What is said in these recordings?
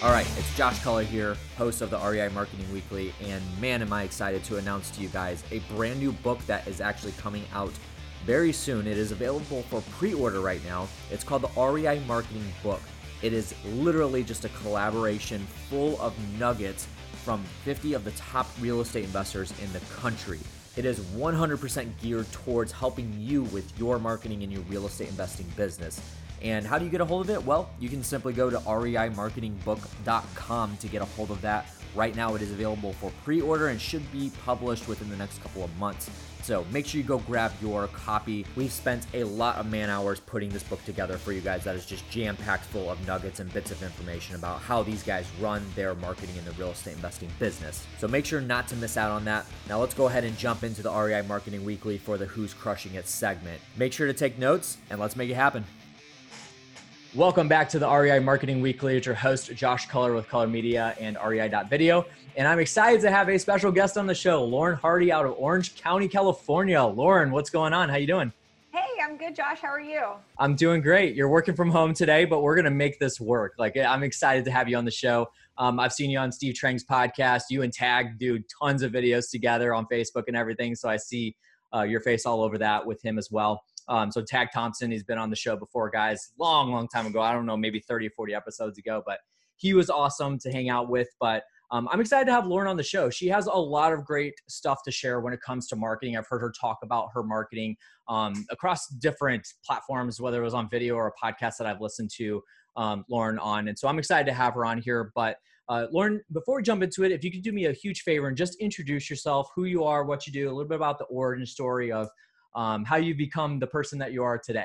All right, it's Josh Culler here, host of the REI Marketing Weekly, and man, am I excited to announce to you guys a brand new book that is actually coming out very soon. It is available for pre-order right now. It's called the REI Marketing Book. It is literally just a collaboration full of nuggets from 50 of the top real estate investors in the country. It is 100% geared towards helping you with your marketing in your real estate investing business. And how do you get a hold of it? Well, you can simply go to reimarketingbook.com to get a hold of that. Right now it is available for pre-order and should be published within the next couple of months. So make sure you go grab your copy. We've spent a lot of man hours putting this book together for you guys that is just jam-packed full of nuggets and bits of information about how these guys run their marketing in the real estate investing business. So make sure not to miss out on that. Now let's go ahead and jump into the REI Marketing Weekly for the Who's Crushing It segment. Make sure to take notes and let's make it happen. Welcome back to the REI Marketing Weekly. It's your host, Josh Culler with Culler Media and REI.video. And I'm excited to have a special guest on the show, Lauren Hardy out of Orange County, California. Lauren, what's going on? How you doing? Hey, I'm good, Josh. How are you? I'm doing great. You're working from home today, but we're going to make this work. I'm excited to have you on the show. I've seen you on Steve Trang's podcast. You and Tag do tons of videos together on Facebook and everything. So I see your face all over that with him as well. So Tag Thompson, he's been on the show before, guys, long time ago. I don't know, maybe 30 or 40 episodes ago, but he was awesome to hang out with. But I'm excited to have Lauren on the show. She has a lot of great stuff to share when it comes to marketing. I've heard her talk about her marketing across different platforms, whether it was on video or a podcast that I've listened to Lauren on. And so I'm excited to have her on here. But Lauren, before we jump into it, if you could do me a huge favor and just introduce yourself, who you are, what you do, a little bit about the origin story of how you become the person that you are today.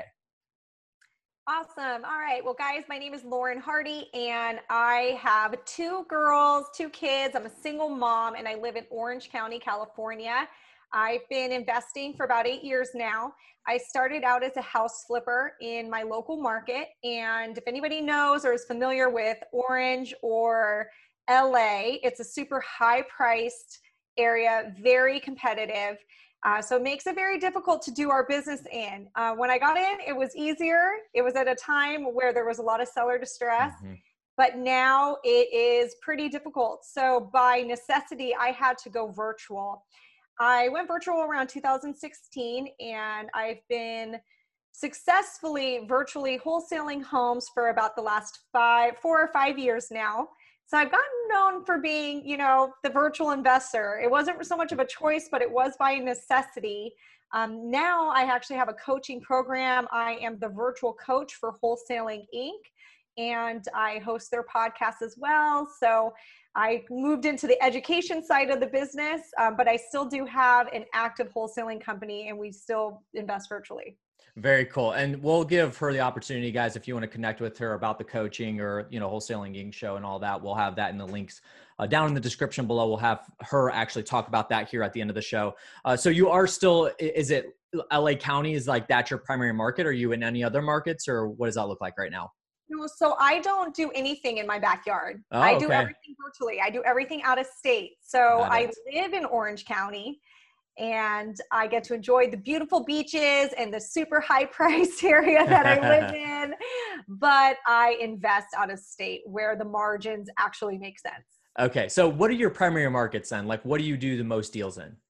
Awesome. All right. Well, guys, my name is Lauren Hardy, and I have 2 girls, 2 kids. I'm a single mom, and I live in Orange County, California. I've been investing for about 8 years now. I started out as a house flipper in my local market, and if anybody knows or is familiar with Orange or LA, it's a super high-priced area, very competitive. So it makes it very difficult to do our business in. When I got in, it was easier. It was at a time where there was a lot of seller distress, but now it is pretty difficult. So by necessity, I had to go virtual. I went virtual around 2016, and I've been successfully virtually wholesaling homes for about the last 4 or 5 years now. So I've gotten known for being, the virtual investor. It wasn't so much of a choice, but it was by necessity. Now I actually have a coaching program. I am the virtual coach for Wholesaling Inc., and I host their podcast as well. So I moved into the education side of the business, but I still do have an active wholesaling company, and we still invest virtually. Very cool. And we'll give her the opportunity, guys, if you want to connect with her about the coaching or, Wholesaling Inc. show and all that, we'll have that in the links down in the description below. We'll have her actually talk about that here at the end of the show. So you are still, is it LA County? Is like that your primary market? Are you in any other markets, or what does that look like right now? No, so I don't do anything in my backyard. Oh, I do everything virtually. I do everything out of state. So I live in Orange County, and I get to enjoy the beautiful beaches and the super high priced area that I live in, but I invest out of state where the margins actually make sense. Okay. So what are your primary markets then? Like, what do you do the most deals in?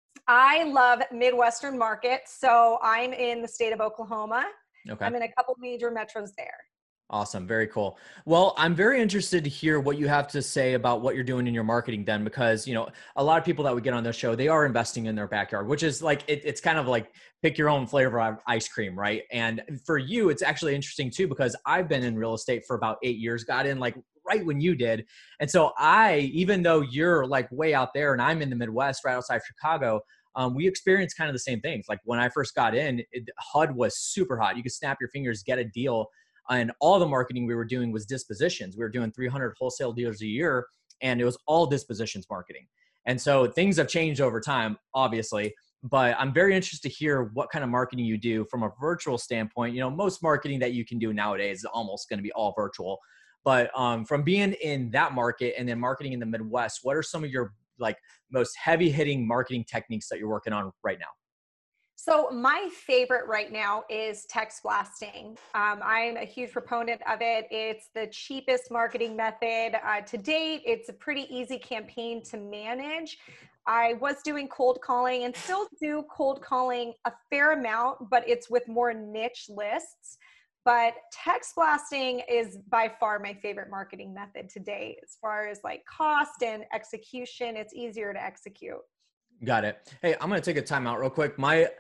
I love Midwestern markets. So I'm in the state of Oklahoma. Okay. I'm in a couple major metros there. Awesome. Very cool. Well, I'm very interested to hear what you have to say about what you're doing in your marketing then, because, a lot of people that we get on this show, they are investing in their backyard, which is like, it's kind of like pick your own flavor of ice cream, right? And for you, it's actually interesting too, because I've been in real estate for about 8 years, got in like right when you did. And so even though you're like way out there and I'm in the Midwest, right outside of Chicago, we experienced kind of the same things. Like when I first got in, HUD was super hot. You could snap your fingers, get a deal. And all the marketing we were doing was dispositions. We were doing 300 wholesale deals a year, and it was all dispositions marketing. And so things have changed over time, obviously, but I'm very interested to hear what kind of marketing you do from a virtual standpoint. Most marketing that you can do nowadays is almost going to be all virtual, but from being in that market and then marketing in the Midwest, what are some of your like most heavy hitting marketing techniques that you're working on right now? So my favorite right now is text blasting. I'm a huge proponent of it. It's the cheapest marketing method to date. It's a pretty easy campaign to manage. I was doing cold calling and still do cold calling a fair amount, but it's with more niche lists. But text blasting is by far my favorite marketing method to date. As far as like cost and execution, it's easier to execute. Got it. Hey, I'm gonna take a time out real quick.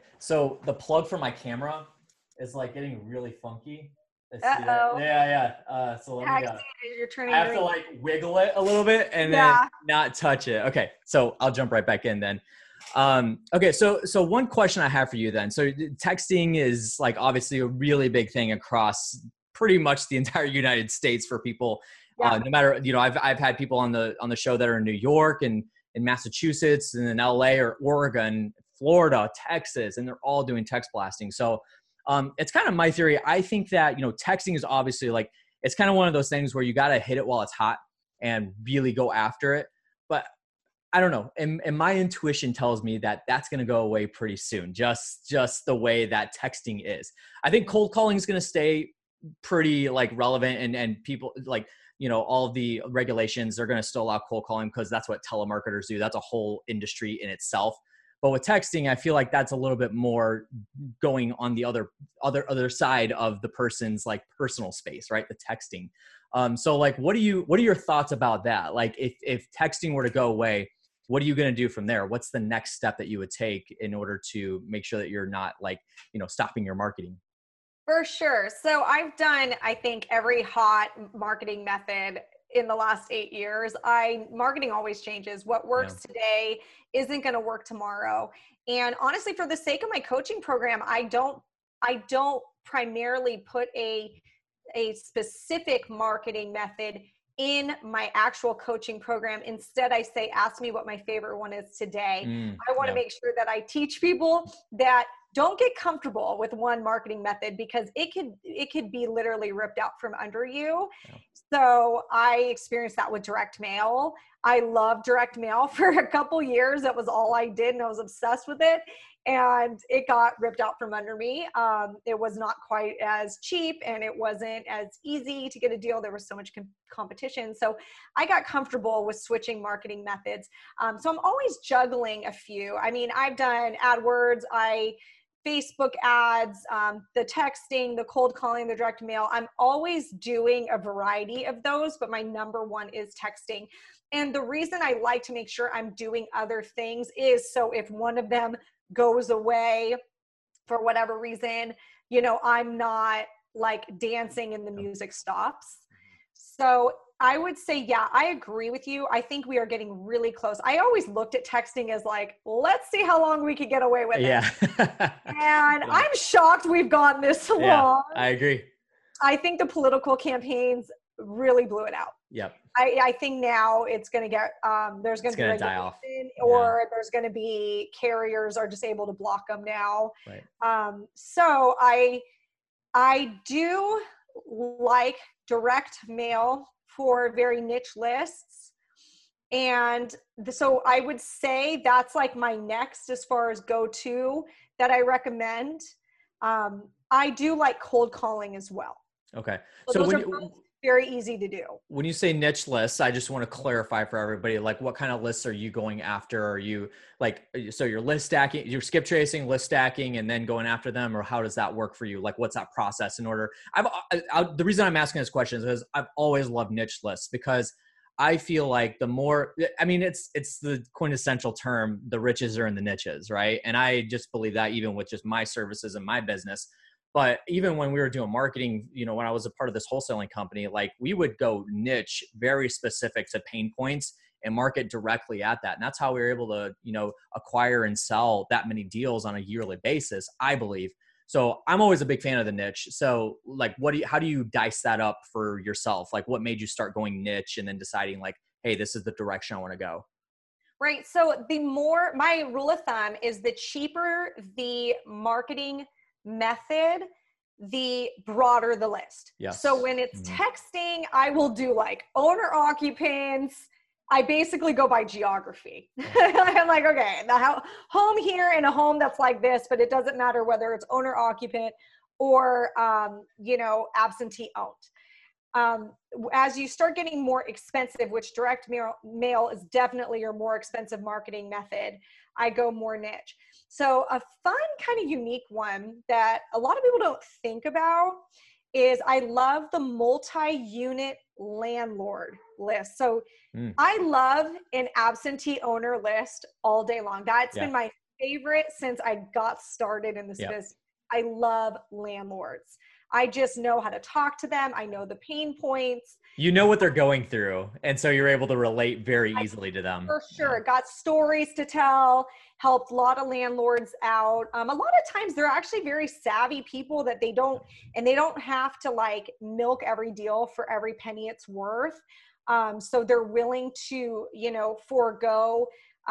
So the plug for my camera is like getting really funky. I see that. Uh-oh. Yeah. So let Yeah, I me. see it as you're I turning have to green. like wiggle it a little bit and then Yeah. not touch it. Okay. So I'll jump right back in then. Okay. So one question I have for you then. So texting is like obviously a really big thing across pretty much the entire United States for people. Yeah. No matter, I've had people on the show that are in New York and in Massachusetts and in LA or Oregon, Florida, Texas, and they're all doing text blasting. So it's kind of my theory. I think that, texting is obviously like, it's kind of one of those things where you got to hit it while it's hot and really go after it. But I don't know. And my intuition tells me that that's going to go away pretty soon. Just the way that texting is. I think cold calling is going to stay pretty like relevant and people like, all of the regulations are going to still allow cold calling because that's what telemarketers do. That's a whole industry in itself. But with texting, I feel like that's a little bit more going on the other side of the person's like personal space, right? The texting. So like, what are your thoughts about that? Like if texting were to go away, what are you going to do from there? What's the next step that you would take in order to make sure that you're not like, stopping your marketing? For sure. So I've done, I think, every hot marketing method in the last 8 years. Marketing always changes. What Yeah. works today isn't going to work tomorrow. And honestly, for the sake of my coaching program, I don't primarily put a specific marketing method in my actual coaching program. Instead, I say, ask me what my favorite one is today. I want to Yeah. make sure that I teach people that don't get comfortable with one marketing method because it could be literally ripped out from under you. Yeah. So I experienced that with direct mail. I loved direct mail for a couple years. That was all I did, and I was obsessed with it. And it got ripped out from under me. It was not quite as cheap, and it wasn't as easy to get a deal. There was so much competition. So I got comfortable with switching marketing methods. So I'm always juggling a few. I mean, I've done AdWords, Facebook ads, the texting, the cold calling, the direct mail. I'm always doing a variety of those, but my number one is texting. And the reason I like to make sure I'm doing other things is so if one of them goes away for whatever reason, I'm not like dancing and the music stops. So I would say, yeah, I agree with you. I think we are getting really close. I always looked at texting as like, let's see how long we could get away with it. Yeah. And Yeah. I'm shocked we've gone this Yeah, long. I agree. I think the political campaigns really blew it out. Yep. I think now it's going to get, there's going It's to be gonna die off. regulation, or there's going to be carriers are just able to block them now. Right. So I do like direct mail for very niche lists. And so I would say that's like my next as far as go-to that I recommend. I do like cold calling as well. Okay. So those are both very easy to do. When you say niche lists, I just want to clarify for everybody, like what kind of lists are you going after? Are you like, so you're list stacking, you're skip tracing, list stacking, and then going after them, or how does that work for you? Like, what's that process in order? The reason I'm asking this question is because I've always loved niche lists, because I feel like the more, I mean, it's the quintessential term, the riches are in the niches, right? And I just believe that even with just my services and my business. But even when we were doing marketing, when I was a part of this wholesaling company, like we would go niche, very specific to pain points and market directly at that. And that's how we were able to, acquire and sell that many deals on a yearly basis, I believe. So I'm always a big fan of the niche. So like, how do you dice that up for yourself? Like what made you start going niche and then deciding like, hey, this is the direction I want to go? Right. So my rule of thumb is the cheaper the marketing method, the broader the list. Yes. So when it's texting, I will do like owner occupants, I basically go by geography. I'm like, okay, the home here in a home that's like this, but it doesn't matter whether it's owner occupant or, you know, absentee owned. As you start getting more expensive, which direct mail is definitely your more expensive marketing method, I go more niche. So a fun kind of unique one that a lot of people don't think about is I love the multi-unit landlord list. So I love an absentee owner list all day long. That's been my favorite since I got started in this business. I love landlords. I just know how to talk to them. I know the pain points. You know what they're going through. And so you're able to relate very easily to them. For sure. Got stories to tell, helped a lot of landlords out. A lot of times they're actually very savvy people that they don't have to like milk every deal for every penny it's worth. So they're willing to, you know, forego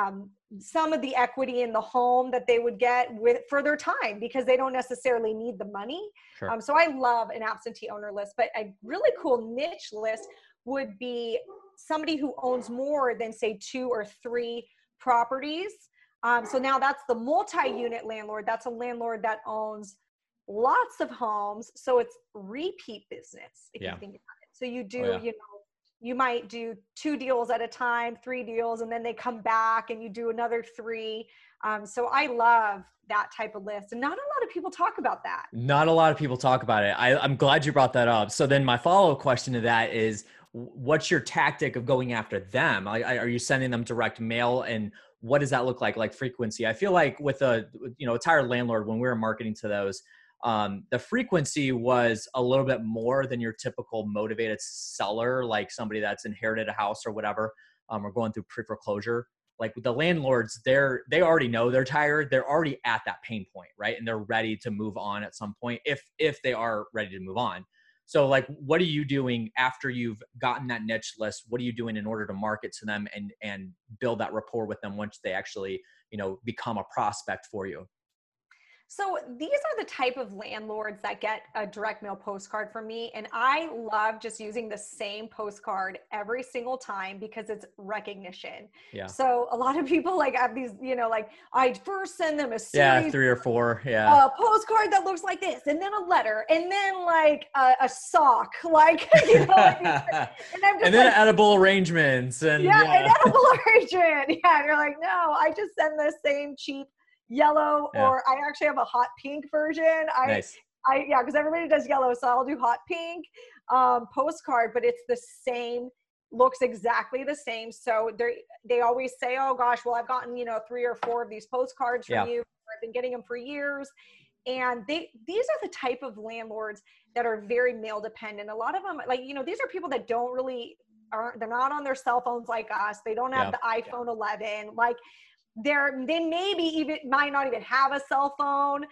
some of the equity in the home that they would get for their time because they don't necessarily need the money. Sure. So I love an absentee owner list, but a really cool niche list would be somebody who owns more than say 2 or 3 properties. So now that's the multi-unit landlord. That's a landlord that owns lots of homes. So it's repeat business if you think about it. So you do, you know, you might do 2 deals at a time, 3 deals, and then they come back and you do another 3. So I love that type of list. And not a lot of people talk about that. Not a lot of people talk about it. I'm glad you brought that up. So then my follow-up question to that is, what's your tactic of going after them? Are you sending them direct mail, and what does that look like frequency? I feel like with a tired landlord, when we were marketing to those, the frequency was a little bit more than your typical motivated seller, like somebody that's inherited a house or whatever, or going through pre-foreclosure. Like with the landlords, they already know they're tired. They're already at that pain point, right? And they're ready to move on at some point if they are ready to move on. So like, what are you doing after you've gotten that niche list? What are you doing in order to market to them and build that rapport with them once they actually, you know, become a prospect for you? So these are the type of landlords that get a direct mail postcard from me. And I love just using the same postcard every single time because it's recognition. Yeah. So a lot of people like have these, you know, like I first send them a series, 3 or 4, a postcard that looks like this, and then a letter, and then like a sock, like, you know, like, and then like, edible arrangements. And an edible arrangement. Yeah. And you're like, no, I just send the same cheap yellow, or I actually have a hot pink version. Nice. Because everybody does yellow, so I'll do hot pink postcard, but it's the same, looks exactly the same. So they always say, oh gosh, well, I've gotten, you know, 3 or 4 of these postcards from you. I've been getting them for years. And these are the type of landlords that are very mail dependent. A lot of them, like, you know, these are people that don't really they're not on their cell phones like us. They don't have the iPhone 11. Like, they might not even have a cell phone.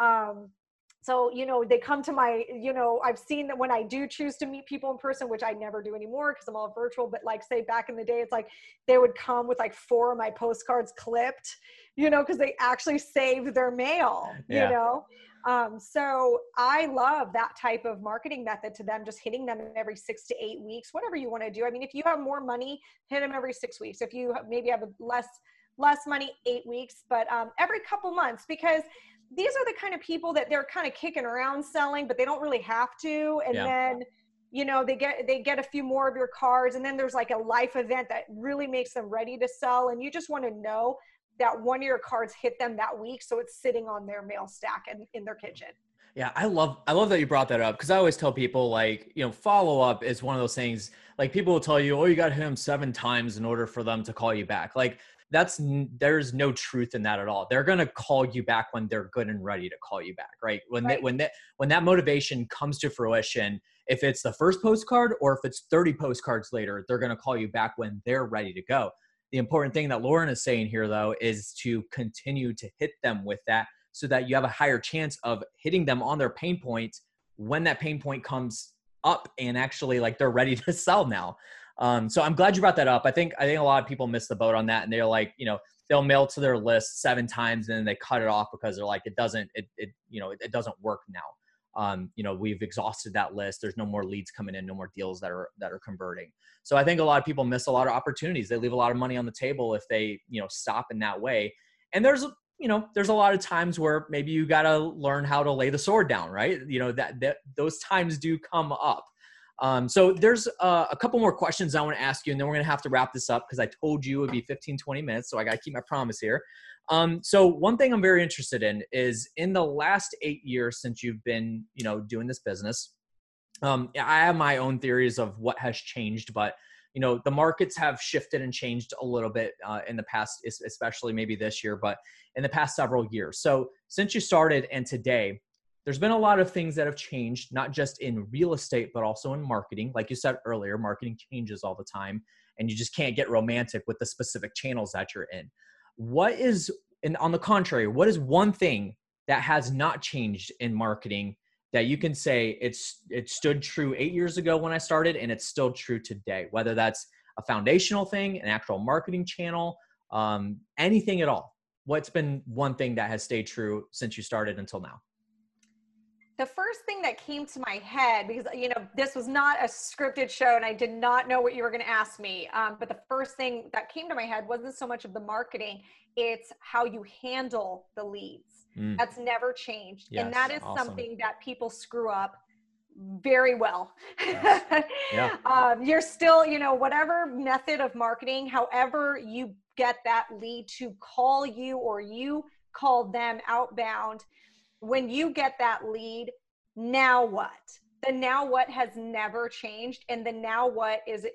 So, you know, they come to my, you know, I've seen that when I do choose to meet people in person, which I never do anymore because I'm all virtual, but like say back in the day, it's like they would come with like 4 of my postcards clipped, you know, because they actually saved their mail, you know? So I love that type of marketing method to them, just hitting them every 6 to 8 weeks, whatever you want to do. I mean, if you have more money, hit them every 6 weeks. If you maybe have less money, 8 weeks, but every couple months, because these are the kind of people that they're kind of kicking around selling, but they don't really have to. And then, you know, they get a few more of your cards, and then there's like a life event that really makes them ready to sell. And you just want to know that one of your cards hit them that week, so it's sitting on their mail stack and in their kitchen. Yeah, I love that you brought that up, because I always tell people, like, you know, follow up is one of those things. Like, people will tell you, oh, you got to hit them 7 times in order for them to call you back. Like, there's no truth in that at all. They're going to call you back when they're good and ready to call you back, right? When that motivation comes to fruition, if it's the first postcard or if it's 30 postcards later, they're going to call you back when they're ready to go. The important thing that Lauren is saying here, though, is to continue to hit them with that, so that you have a higher chance of hitting them on their pain point when that pain point comes up and actually, like, they're ready to sell now. So I'm glad you brought that up. I think a lot of people miss the boat on that, and they're like, you know, they'll mail to their list 7 times and then they cut it off because they're like, it doesn't work now. we've exhausted that list. There's no more leads coming in, no more deals that are converting. So I think a lot of people miss a lot of opportunities. They leave a lot of money on the table if they, stop in that way. And there's a lot of times where maybe you got to learn how to lay the sword down, right? That those times do come up. So there's a couple more questions I want to ask you, and then we're going to have to wrap this up because I told you it would be 15, 20 minutes. So I got to keep my promise here. So one thing I'm very interested in is in the last 8 years since you've been, doing this business, I have my own theories of what has changed, but the markets have shifted and changed a little bit in the past, especially maybe this year, but in the past several years. So since you started and today, there's been a lot of things that have changed, not just in real estate, but also in marketing. Like you said earlier, marketing changes all the time, and you just can't get romantic with the specific channels that you're in. And on the contrary, what is one thing that has not changed in marketing that you can say it stood true 8 years ago when I started and it's still true today, whether that's a foundational thing, an actual marketing channel, anything at all? What's been one thing that has stayed true since you started until now? The first thing that came to my head, because, this was not a scripted show and I did not know what you were going to ask me. But the first thing that came to my head wasn't so much of the marketing, it's how you handle the leads. That's never changed. Yes, and that is awesome. Something that people screw up very well. Yes. Yeah. You're still, whatever method of marketing, however you get that lead to call you or you call them outbound, when you get that lead, now what? The now what has never changed. And the now what is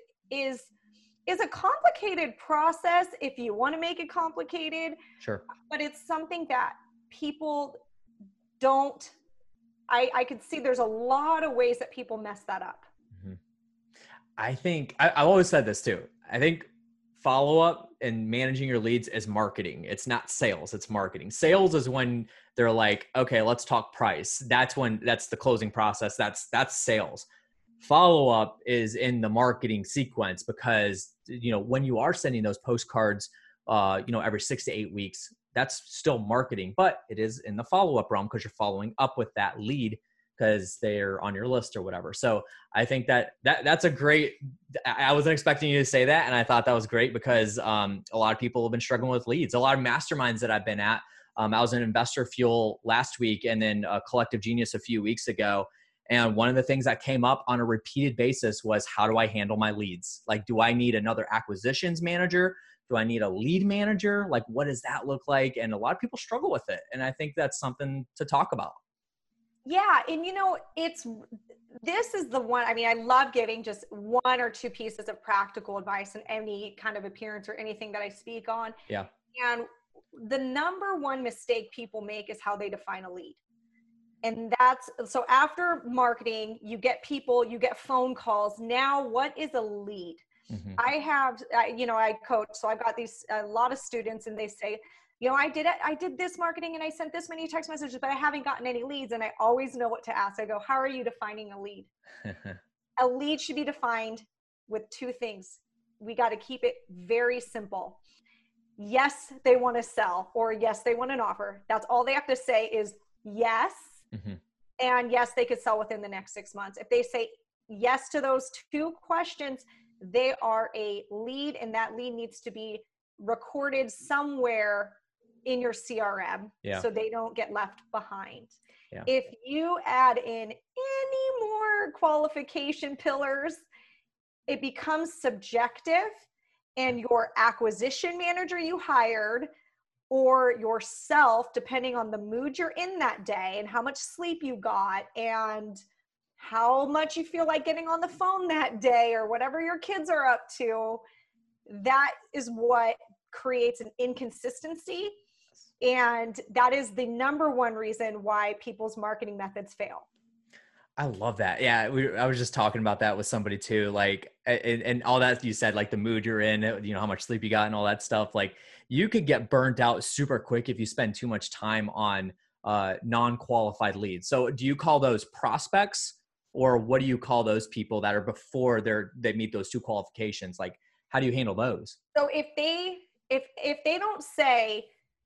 a complicated process if you want to make it complicated. Sure. But it's something that people don't, I could see there's a lot of ways that people mess that up. Mm-hmm. I think I've always said this too. I think follow-up and managing your leads is marketing. It's not sales, it's marketing. Sales is when they're like, okay, let's talk price. That's the closing process. That's sales. Follow-up is in the marketing sequence because, when you are sending those postcards, every 6 to 8 weeks, that's still marketing, but it is in the follow-up realm because you're following up with that lead because they're on your list or whatever. So I think that's a great, I wasn't expecting you to say that. And I thought that was great because a lot of people have been struggling with leads. A lot of masterminds that I've been at, I was in Investor Fuel last week and then Collective Genius a few weeks ago. And one of the things that came up on a repeated basis was, how do I handle my leads? Like, do I need another acquisitions manager? Do I need a lead manager? Like, what does that look like? And a lot of people struggle with it. And I think that's something to talk about. Yeah. And this is the one, I love giving just one or two pieces of practical advice in any kind of appearance or anything that I speak on. Yeah. And the number one mistake people make is how they define a lead. And so after marketing, you get people, you get phone calls. Now, what is a lead? Mm-hmm. I coach, so I've got a lot of students and they say, I did this marketing and I sent this many text messages, but I haven't gotten any leads. And I always know what to ask. I go, how are you defining a lead? A lead should be defined with two things. We got to keep it very simple. Yes, they want to sell, or yes, they want an offer. That's all they have to say is yes. Mm-hmm. And yes, they could sell within the next 6 months. If they say yes to those two questions, they are a lead, and that lead needs to be recorded somewhere in your CRM so they don't get left behind. Yeah. If you add in any more qualification pillars, it becomes subjective, and your acquisition manager you hired or yourself, depending on the mood you're in that day and how much sleep you got and how much you feel like getting on the phone that day or whatever your kids are up to, that is what creates an inconsistency. And that is the number one reason why people's marketing methods fail. I love that. Yeah. I was just talking about that with somebody too. Like, and all that you said, like the mood you're in, how much sleep you got and all that stuff. Like, you could get burnt out super quick if you spend too much time on non-qualified leads. So do you call those prospects, or what do you call those people that are before they meet those two qualifications? Like, how do you handle those? So if they don't say,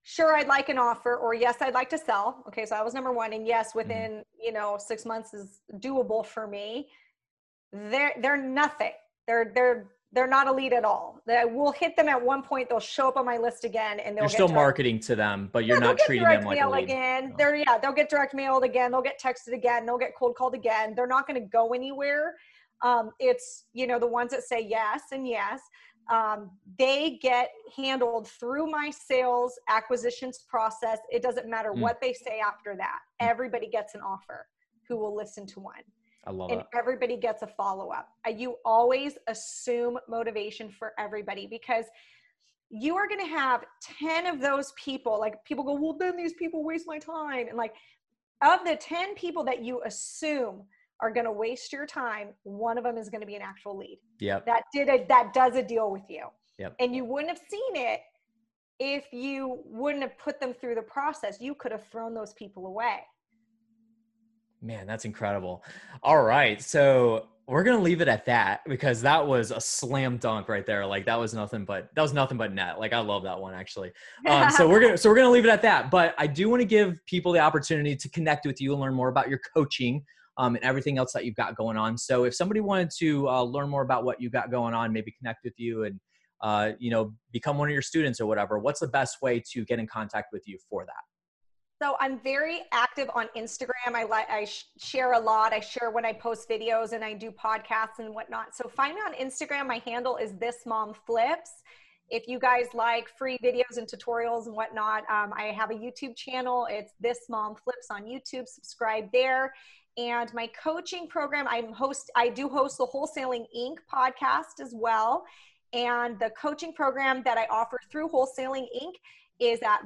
sure, I'd like an offer, or yes, I'd like to sell. Okay. So that was number one. And yes, within, 6 months is doable for me. They're nothing. They're not a lead at all. That will hit them at one point. They'll show up on my list again, and you're still marketing to them, but you're not treating them like a lead. Again. They'll get direct mailed again. They'll get texted again. They'll get cold called again. They're not going to go anywhere. It's, the ones that say yes and yes. They get handled through my sales acquisitions process. It doesn't matter what they say after that. Everybody gets an offer who will listen to one. I love it. And everybody gets a follow-up. You always assume motivation for everybody, because you are going to have 10 of those people. Like, people go, well, then these people waste my time. And like, of the 10 people that you assume are going to waste your time, one of them is going to be an actual lead. Yep. That does a deal with you. Yep. And you wouldn't have seen it if you wouldn't have put them through the process. You could have thrown those people away. Man, that's incredible. All right. So we're going to leave it at that, because that was a slam dunk right there. Like, that was nothing but net. Like, I love that one, actually. So we're going to leave it at that, but I do want to give people the opportunity to connect with you and learn more about your coaching, and everything else that you've got going on. So if somebody wanted to learn more about what you've got going on, maybe connect with you and, become one of your students or whatever, what's the best way to get in contact with you for that? So I'm very active on Instagram. I share a lot. I share when I post videos, and I do podcasts and whatnot. So find me on Instagram. My handle is This Mom Flips. If you guys like free videos and tutorials and whatnot, I have a YouTube channel. It's This Mom Flips on YouTube. Subscribe there. And my coaching program, I do host the Wholesaling Inc. podcast as well. And the coaching program that I offer through Wholesaling Inc. is at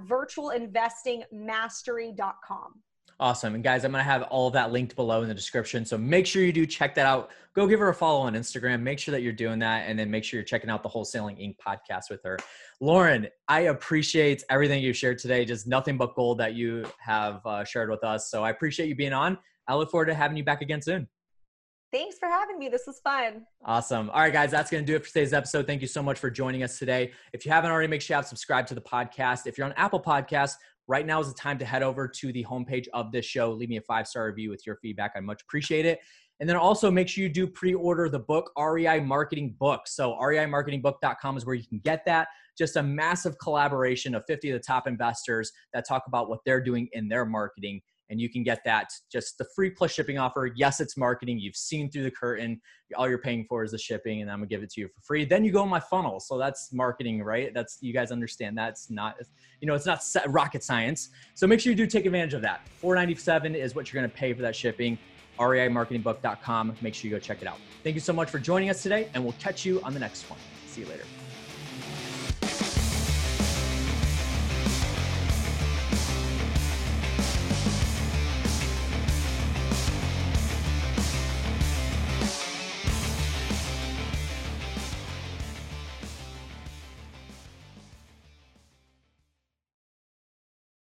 virtualinvestingmastery.com. Awesome. And guys, I'm going to have all of that linked below in the description. So make sure you do check that out. Go give her a follow on Instagram. Make sure that you're doing that. And then make sure you're checking out the Wholesaling Inc. podcast with her. Lauren, I appreciate everything you shared today. Just nothing but gold that you have shared with us. So I appreciate you being on. I look forward to having you back again soon. Thanks for having me. This was fun. Awesome. All right, guys, that's going to do it for today's episode. Thank you so much for joining us today. If you haven't already, make sure you have subscribed to the podcast. If you're on Apple Podcasts, right now is the time to head over to the homepage of this show. Leave me a 5-star review with your feedback. I much appreciate it. And then also make sure you do pre-order the book, REI Marketing Book. So reimarketingbook.com is where you can get that. Just a massive collaboration of 50 of the top investors that talk about what they're doing in their marketing. And you can get that, just the free plus shipping offer. Yes, it's marketing. You've seen through the curtain. All you're paying for is the shipping, and I'm gonna give it to you for free. Then you go in my funnel. So that's marketing, right? That's, you guys understand that's not, it's not rocket science. So make sure you do take advantage of that. $4.97 is what you're gonna pay for that shipping. reimarketingbook.com. Make sure you go check it out. Thank you so much for joining us today, and we'll catch you on the next one. See you later.